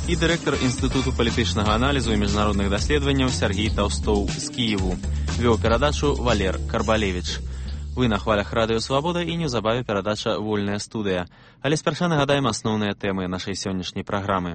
і дырэктар Інстытуту палітычнага аналізу і міжнародных даследаванняў Сергій Таўстоў з Кіеву. Вёў перадачу Валер Карбалевіч. Вы на хвалях Радыё Свабода і неўзабаве перадача «Вольная студыя». Але спярша нагадаем асноўныя тэмы нашай сённяшняй праграмы.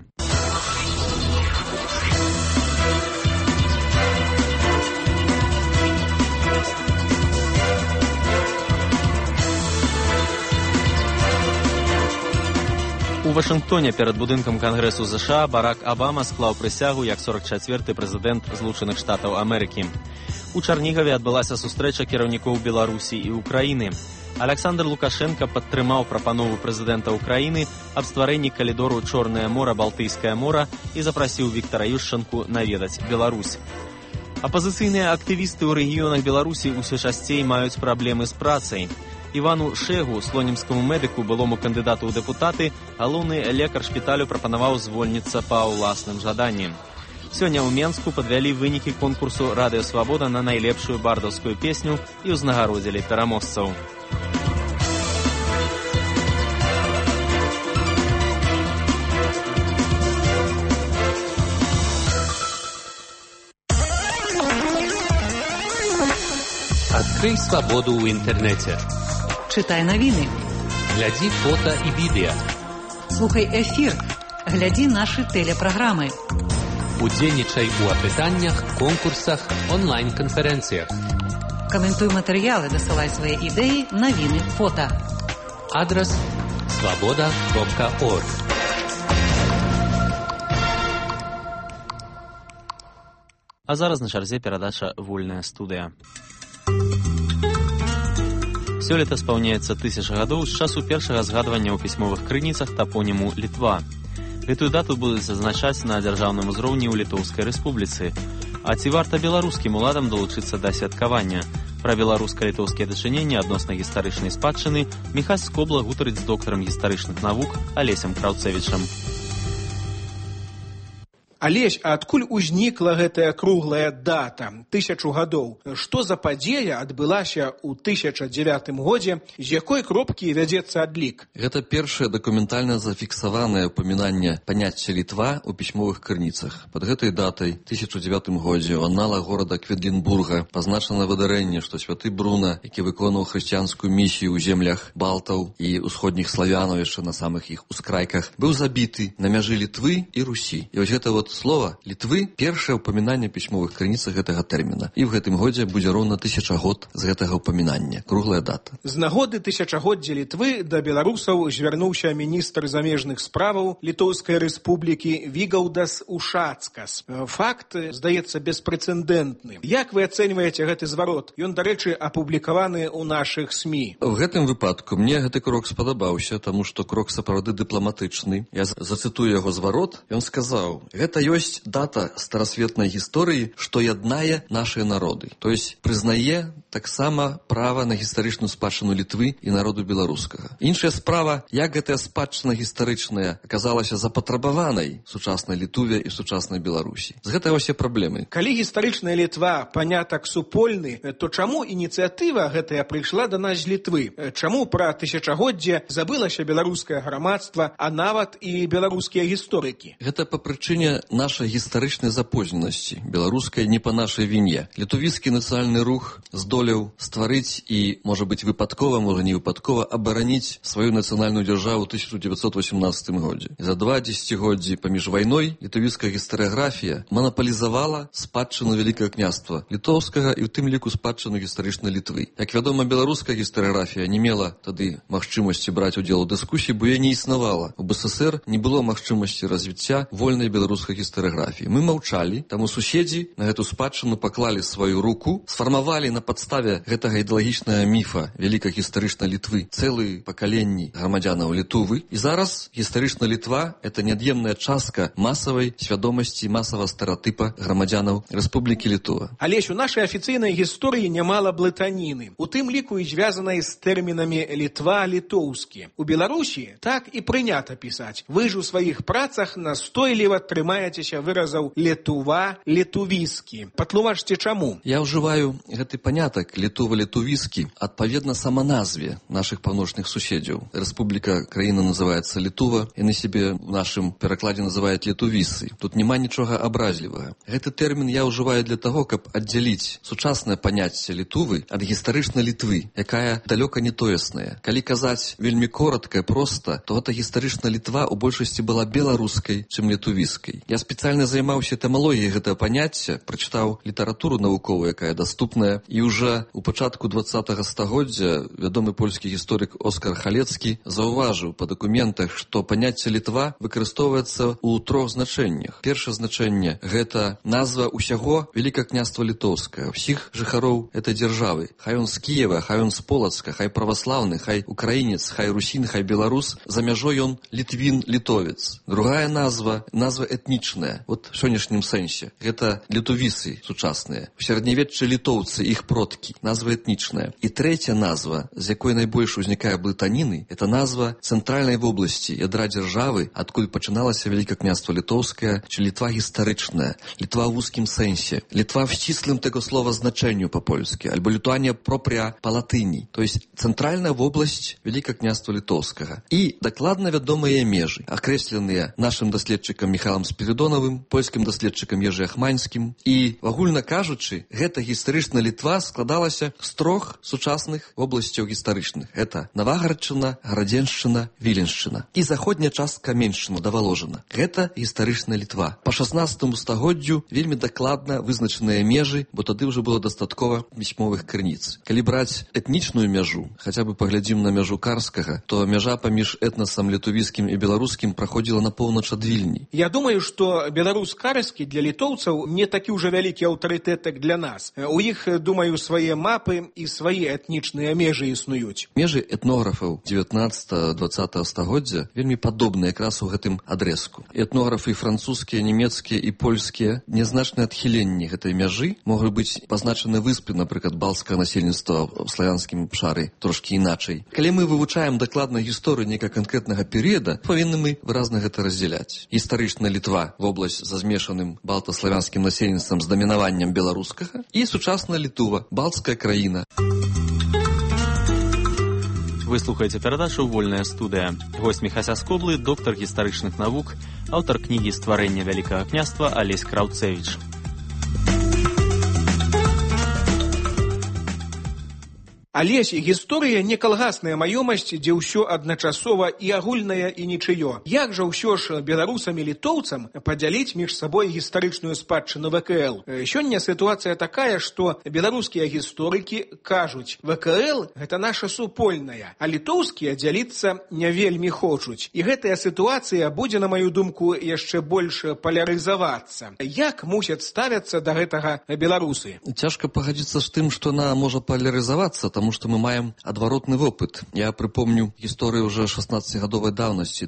У Вашынгтоне перад будынкам Кангрэсу ЗША Барак Абама склаў прысягу як 44-й прэзідэнт Злучаных Штатаў Амерыкі. У Чарнігаве адбылася сустрэча кіраўнікоў Беларусі і Украіны. Аляксандр Лукашенка падтрымаў прапанову прэзідэнта Украіны аб стварэнні калідору Чорнае мора, Балтыйскае мора і запрасіў Віктара Юшчанку наведаць Беларусь. Апазіцыйныя актывісты ў рэгіёнах Беларусі ўсё часцей маюць праблемы з працай. Івану Шэгу, слонімскаму медыку, былому кандыдату ў дэпутаты, галоўны лекар шпіталю прапанаваў звольніцца па ўласным жаданні. Сёння ў Менску падвялі вынікі конкурсу «Радыё Свабода» на найлепшую бардаўскую песню і ўзнагародзілі пераможцаў. Адкрый свабоду ў інтэрнэце. Читай новины. Гляди фото и видео. Слухай эфир. Гляди наши телепрограммы. Удзельнічай у апытаннях, конкурсах, онлайн-конференциях. Комментуй материалы, досылай свои идеи, новины, фото. Адрес svoboda.org. А зараз на чарзе перадача «Вольная студыя». Сёлета спаўняецца 1000 гадоў з часу першага згадвання ў пісьмовых крыніцах тапоніму Літва. Гэтую дату будуць адзначаць на дзяржаўным узроўні ў Літоўскай рэспубліцы. А ці варта беларускім уладам далучыцца да святкавання? Пра беларуска-літоўскія дачыненні адносна гістарычнай спадчыны Міхась Скобла гутарыць з доктарам гістарычных навук Алесем Краўцэвічам. Алесь, а адкуль узнікла гэтая круглая дата 1000 гадоў? Што за падзея адбылася ў 1009 годзе, з якой кропкі вядзецца адлік? Гэта першае дакументальна зафіксаванае ўпамінанне паняцця Літва ў пісьмовых крыніцах. Пад гэтай датай 1009 годзе ў аналах горада Кведлінбурга пазначана выдарэнне, што святы Бруна, які выконваў хрысціянскую місію ў землях балтаў і ўсходніх славянаў яшчэ на самых іх ускрайках, быў забіты на мяжы Літвы і Русі. І вось гэта слова Літвы першае ўпамінанне пісьмовых крыніцах гэтага тэрміна. І ў гэтым годзе будзе роўна 1000 год з гэтага ўпамінання. Круглая дата. З нагоды 1000годдзя Літвы да беларусаў звярнуўся міністр замежных справаў Літоўскай рэспублікі Вігаўдас Ушацкас. Факт, здаецца, беспрэцэдэнтны. Як вы ацэньваеце гэты зварот? Ён, дарэчы, апублікаваны ў нашых СМІ. В гэтым выпадку мне гэты крок спадабаўся, таму што крок сапраўды дыпламатычны. Я зацытую яго зварот. Ён сказаў: гэта ёсць дата старасветнай гісторыі, што яднае нашыя народы. То есть прызнае таксама права на гістарычную спадчыну Літвы і народу беларускага. Іншая справа, як гэтая спадчына гістарычная аказалася запатрабаванай сучаснай Літуве і сучаснай Беларусі. З гэтай усе праблемы. Калі гістарычная Літва панятак супольны, то чаму ініцыятыва гэтая прыйшла да нас з Літвы? Чаму пра 1000годдзе забылася беларускае грамадства, а нават і беларускія гісторыкі? Гэта па прычыне нашай гістарычнай запозненасці, беларускай не па нашай віне. Літувійскі нацыянальны рух здолеў стварыць і, можа быць, выпадкова, можа не выпадкова, абараніць сваю нацыянальную дзяржаву ў 1918 годзе. За 2 дзесяцігоддзі паміж вайной літувійская гістарыяграфія манапалізавала спадчыну Вялікага княства літоўскага і ў тым ліку спадчыну гістарычнай Літвы. Як вядома, беларуская гістарыяграфія не мела тады магчымасці браць удзел у дыскусіі, бо яе не існавала. У БССР не было магчымасці развіцця вольнай беларускай гістарыяграфіі. Мы маўчалі, таму суседзі на гэту спадчыну паклалі сваю руку, сфармавалі на падставе гэтага ідэалагічнага міфа вялікай гістарычнай Літвы цэлыя пакаленні грамадзянаў Літувы. І зараз гістарычная Літва — это неад'емная частка масавай свядомасці, масавага стэрэатыпа грамадзянаў Рэспублікі Літва. Алесь, у нашай афіцыйнай гісторыі нямала блытаніны, у тым ліку і звязанай з тэрмінамі Літва, літоўскі. У Беларусі так і прынята пісаць. Вы ж у сваіх працах настойліва трымаеце дамагаецеся выразаў летува, летувіскі. Патлумачце чаму? Я ўжываю гэты панятак летува-летувіскі адпаведна саманазве нашых паўночных суседзяў. Рэспубліка, краіна называецца Літува, яны себе в нашым перакладзе называюць летувісы. Тут няма нічога абразлівага. Гэты тэрмін я ўжываю для таго, каб аддзяліць сучаснае паняцце Літувы ад гістарычнай Літвы, якая далёка не тоесная. Калі казаць вельмі коротка і проста, то гэта гістарычная Літва ў большасці была беларускай, чым летувіскай. Я спецыяльна займаўся этымалогіяй гэтага паняцця, прачытаў літаратуру навуковую, якая даступная, і ўжо ў пачатку 20-го стагоддзя вядомы польскі гісторык Оскар Халецкі заўважыў па дакументах, што паняцце Літва выкарыстоўваецца ў трох значэннях. Першае значэнне – гэта назва ўсяго Вялікага княства Літоўскага, ўсіх жыхароў этой дзяржавы. Хай он з Кіева, хай он з Полацка, хай праваслаўны, хай украінец, хай русін, хай беларус, за мяжой он літвін, літовец. Другая назва этнічная, вот в сённяшнім сэнсе. Гэта літувісы сучасныя. У сярэднявеччы літоўцы, іх продкі, назва этнічная. І трэця назва, з якой найбольш узнікае блытаніны, это назва цэнтральнай вобласці, ядра дзяржавы, адкуль пачыналася Вялікае княства Літоўскае, чи Літва гістарычная, Літва ў вузкім сэнсе, Літва в сціслым таго слова значэнню па-польскі, альбо Літуанія пропря па-латыні, то есть цэнтральная вобласць Вялікага княства Літоўскага. І дакладна вядомыя межы, акрэсленыя нашым даследчыкам Міхалам Спіридонавым, польскім даследчыкам Ежы Ахманскім. І, агульна кажучы, гэта гістарычная Літва складалася з трох сучасных вобласцяў гістарычных. Гэта Навагарадчына, Гарадзеншчына, Віленшчына. І заходняя частка Меншчына да Валожына. Гэта гістарычная Літва. Па 16 стагоддзю вельмі дакладна вызначаныя межы, бо тады ўжо было дастаткова пісьмовых крыніц. Калі браць этнічную мяжу, хаця бы паглядзім на мяжу Карскага, то мяжа паміж этнасам літувіскім і беларускім праходзіла на поўнач ад Вільні. Я думаю, што беларус Карскі для літоўцаў не такі ўжо вялікі аўтарытэт, як для нас. У іх, думаю, свае мапы і свае этнічныя межы існуюць. Межы этнографаў 19-20 стагоддзя вельмі падобныя якраз у гэтым адрэзку. Этнографы французскія, нямецкія і польскія нязначныя адхіленні гэтай мяжы могуць быць пазначаны выспы, напрыклад, балцкага насельніцтва ў славянскім шары трошкі іначай. Калі мы вывучаем дакладна гісторыю некага канкрэтнага перыяда, павінны мы выразна гэта раздзяляць. Гістарычная Літва, вобласць за змешаным балта-славянскім насельніцтвам з дамінаваннем беларускага, і сучасная Літува, балцкая краіна. Вы слухаеце перадачу «Вольная студыя». Госць Міхася Скоблы, доктар гістарычных навук, аўтар кнігі «Стварэнне Вялікага княства» Алесь Краўцэвіч. Алесь, гісторыя не калгасная маёмасць, дзе ўсё адначасова і агульнае, і нічыё. Як жа ўсё ж беларусам і літоўцам падзяліць між сабой гістарычную спадчыну ВКЛ? Сёння сітуацыя такая, што беларускія гісторыкі кажуць, ВКЛ – гэта наша супольная, а літоўскія дзяліцца не вельмі хочуць. І гэтая сітуацыя будзе, на маю думку, яшчэ больш палярызавацца. Як мусяць ставяцца да гэтага беларусы? Цяжка пагадзіцца з тым, што она можа палярызавацца, потому что мы маем адваротны опыт. Я припомню гісторыю уже 16-гадовай давнасці.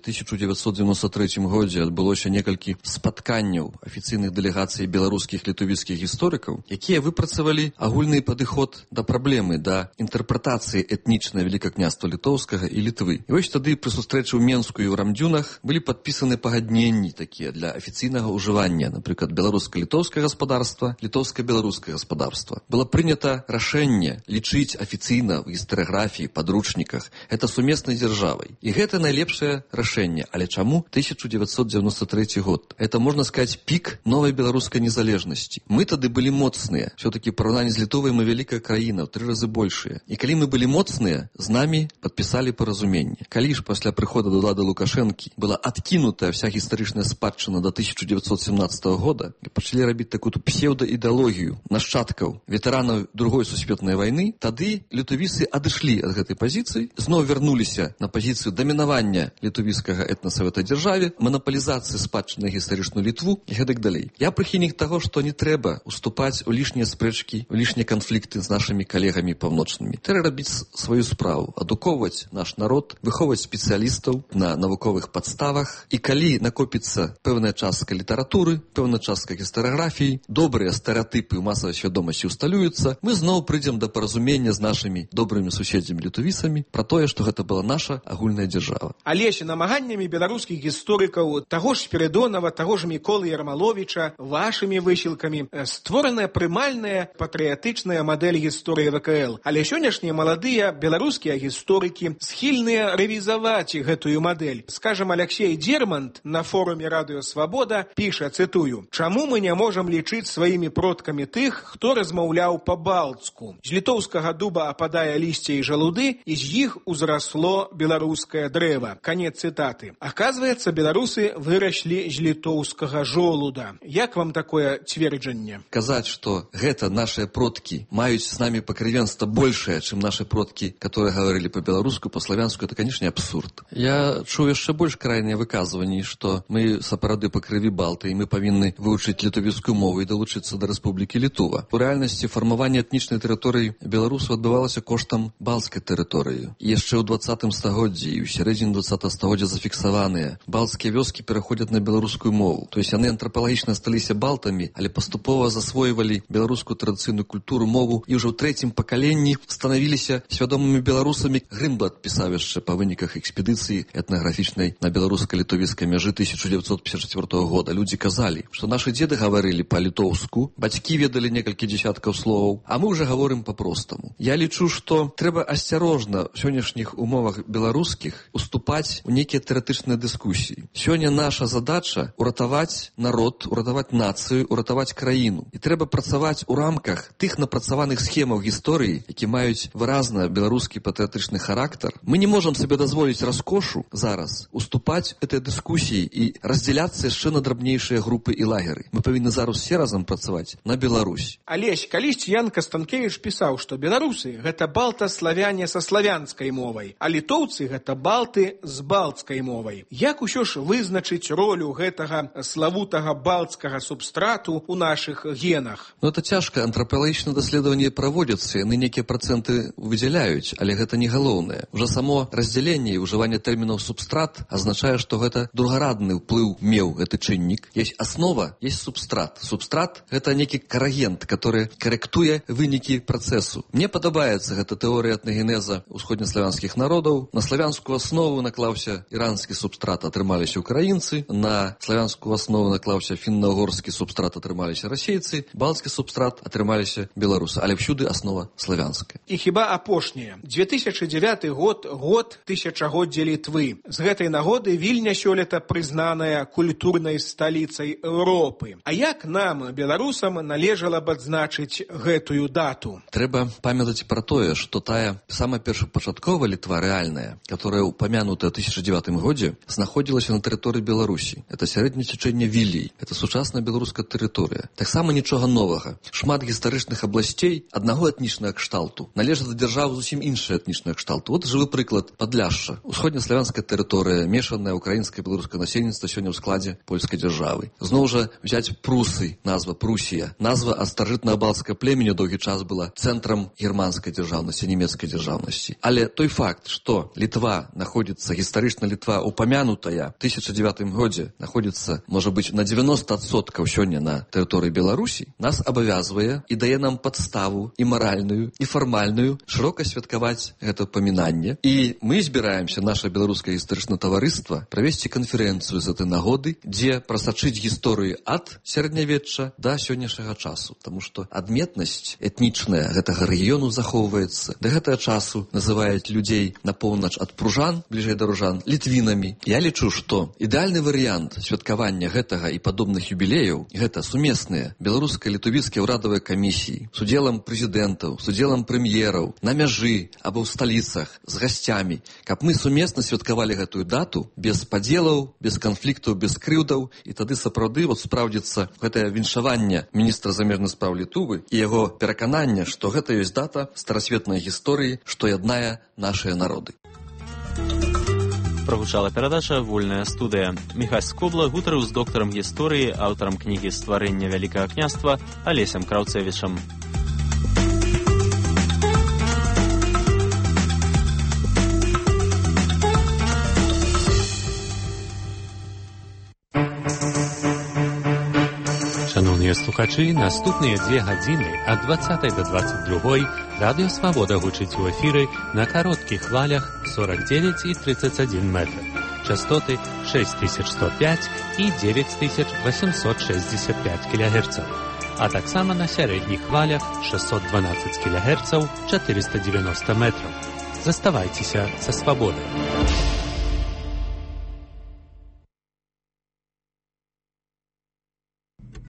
1993 годзе адбылося некалькі спатканняў афіцыйных дэлегацый беларускіх літувіцкіх гісторыкаў, якія выпрацавалі агульны падыход да праблемы, да інтэрпрэтацыі этнічнай Вялікага княства Літоўскага і Літвы. І вось тады пры сустрэчы ў Менску і ў Рамдзюнах былі падпісаны пагадненні такія для афіцыйнага ўжывання, напрыклад, беларуска-літоўскае гаспадарства, літоўска-беларускае гаспадарства. Было прынята рашэнне лічыць афіцыйна в гістарыяграфіі, падручніках, гэта сумеснай дзяржавай. І гэта найлепшае рашэнне. Але чаму 1993 год? Это, можна сказаць, пік новай беларускай незалежнасці. Мы тады былі моцныя. Все-таки параўнанні з Літовай мы вялікая краіна, ў 3 разы большая. І калі мы былі моцныя, з намі падпісалі паразуменне. Калі ж пасля прыхода да ўлады Лукашэнкі была адкінутая вся гістарычная спадчына до 1917 года, і пачалі рабіць такую псеўдаідэалогію нашчадкаў ветэранаў Другой сусветнай вайны, тады літувісы адышлі ад гэтай пазіцыі, зноў вярнуліся на пазіцыю дамінавання літувіцкага этнаса ў этой дзяржаве, манапалізацыі спадчыны гістарычную Літву і гэтак далей. Я прыхільнік таго, што не трэба уступаць у лішнія спрэчкі, у лішнія канфлікты з нашымі калегамі паўночнымі. Трэба рабіць сваю справу, адукоўваць наш народ, выхоўваць спецыялістаў на навуковых падставах, і калі накопіцца пэўная частка літаратуры, пэўная частка гістарыяграфіі, добрыя стэрэатыпы ў масавай свядомасці усталююцца, мы зноў прыйдзем да паразумення з нашымі нашымі добрымі суседзямі літовісамі пра тое, што гэта была наша агульная дзяржава. Але намаганнямі беларускіх гісторыкаў таго ж Спіридонова, таго ж Міколы Ярмаловіча, вашымі высілкамі створаная прымальная патрыятычная мадэль гісторыі ВКЛ. Але сённяшнія маладыя беларускія гісторыкі схільныя рэвізаваць гэтую мадэль. Скажам, Алексей Дермант на форуме Радыё Свабода піша, цытую: «Чаму мы не можам лічыць сваімі продкамі тых, хто размаўляў па-балтску? З літоўскага дуба ападае лісце і жалуды, і з іх узрасло беларускае дрэва». Конец цытаты. Аказваецца, беларусы выраслі з літоўскага жолуда. Як вам такое цверджанне? Казаць, што гэта нашыя продкі маюць з намі пакрывенства большае, чым нашы продкі, которые говорили по-беларуску, по-славянску, это, конечно, абсурд. Я чуў яшчэ больш крайныя выказванні, што мы сапраўды па крыві балты, і мы павінны вывучыць літовіцкую мову і далучыцца да Рэспублікі Літува. У рэальнасці фармаванне этнічнай тэрыторыі беларусаў адбывалася коштам балцкай тэрыторыі. І яшчэ ў 20 стагоддзі і ў сярэдзіне 20 стагоддзя зафіксаваныя балцкія вёскі пераходзяць на беларускую мову. То есть яны антрапалагічна сталіся балтамі, але паступова засвойвалі беларускую традыцыйную культуру, мову, і ўжо ў трэцім пакаленні станавіліся свядомымі беларусамі. Грынблат пісаў яшчэ па выніках экспедыцыі этнаграфічнай на беларуска-літовіцкай мяжы 1954 года. Людзі казалі, што нашы дзеды гаварылі па-літоўску, бацькі ведалі некалькі дзесяткаў словаў, а мы ўжо гаворым па-простаму. Я лічу, што трэба асцярожна ў сённяшніх умовах беларускіх уступаць у нейкія тэарэтычныя дыскусіі. Сёння наша задача уратаваць народ, уратаваць нацыю, уратаваць краіну. І трэба працаваць у рамках тых напрацаваных схемаў гісторыі, які маюць выразна беларускі патрыятычны характар. Мы не можам сабе дазволіць раскошу зараз уступаць этой дыскусіі і раздзяляцца яшчэ на драбнейшыя групы і лагеры. Мы павінны зараз все разам працаваць на Беларусь. Алесь, калісьці Ян Кастанкевіч пісаў, што беларусы — гэта балта-славяне са славянскай мовай, а літоўцы — гэта балты з балцкай мовай. Як усё ж вызначыць ролю гэтага славутага балцкага субстрату ў нашых генах? Это цяжка. Антрапалагічныя даследаванні праводзяцца, яны нейкія працэнты выдзяляюць, але гэта не галоўнае. Уже само раздзяленне і ўжыванне тэрмінаў субстрат азначае, што гэта другарадны ўплыў меў гэты чыннік. Есть аснова, есть субстрат. Субстрат — гэта нейкі карагент, который карэктуе вынікі працэсу. Мне падабаецца гэта тэорыя этнагенеза усходнеславянскіх народаў. На славянскую аснову наклаўся іранскі субстрат, атрымаліся украінцы. На славянскую аснову наклаўся фінна-угорскі субстрат, атрымаліся расейцы. Балцкі субстрат, атрымаліся беларусы. Але всюды аснова славянская. І хіба апошняе. 2009 год — год тысячагоддзя Літвы. З гэтай нагоды Вільня сёлета прызнаная культурнай сталіцай Еўропы. А як нам, беларусам, належала б адзначыць гэтую дату? Трэба памятаць пра тое, што тая самая першапачатковая Літва рэальная, которая упомянутая ў 2009 годзе, знаходзілася на тэрыторыі Беларусі. Это сярэдняе цячэнне Вілій. Это сучасная беларуская тэрыторыя. Таксама нічога новага. Шмат гістарычных абласцей аднаго этнічнага кшталту належаць да дзяржавы зусім іншая этнічная кшталту. Вот жывы прыклад Падляшша. Усходнеславянская тэрыторыя, мешанае украінскае і беларускае насельніцтва сёння ў складзе польскай дзяржавы. Зноў жа взяць Прусы, назва Прусія. Назва ад старажытнага балцкага племені доўгі час была цэнтрам германскай дзяржаўнасці, нямецкай дзяржаўнасці. Але той факт, што Літва находится, гістарычна Літва упомянутая в 2009 годзе, находится, можа быць, на 90% сёння на тэрыторыі Беларусі, нас абавязвае і дае нам падставу і маральную, і фармальную шырока святкаваць гэта памінанне. І мы збіраемся, наша беларускае гістарычнае таварыства, правесці канферэнцыю з этой нагоды, дзе прасачыць гісторыю ад сярэднявечча да сённяшняга часу. Таму што адметнасць этнічная гэтага рэгіёну захоўваецца. Да гэтага часу называюць людзей на поўнач ад пружан, бліжэй да ружан, літвінамі. Я лічу, што ідэальны варыянт святкавання гэтага і падобных юбілеяў — гэта сумесныя беларуска-літовіцкія ўрадавыя камісіі з удзелам прэзідэнтаў, з удзелам прэм'ераў, на мяжы або ў сталіцах з гасцямі, каб мы сумесна святкавалі гэтую дату без падзелаў, без канфліктаў, без крыўдаў, і тады сапраўды спраўдзіцца гэтае віншаванне міністра замежных спраў Літвы і яго перакананне, што гэта ёсць дата старасветнай гісторыі, што яднае нашыя народы. Прагучала перадача «Вольная студыя». Міхась Скобла гутарыў з доктарам гісторыі, аўтарам кнігі «Стварэнне вялікага княства» Алесем Краўцевічам. Шановныя слухачы, наступныя 2 гадзіны ад 20 до 22 Радыё Свабода гучыць у эфіры на кароткіх хвалях 49 і 31 метр. Частоты 6105 і 9865 кГц. А таксама на сярэдніх хвалях 612 кГц 490 метров. Заставайцеся са Свабодай.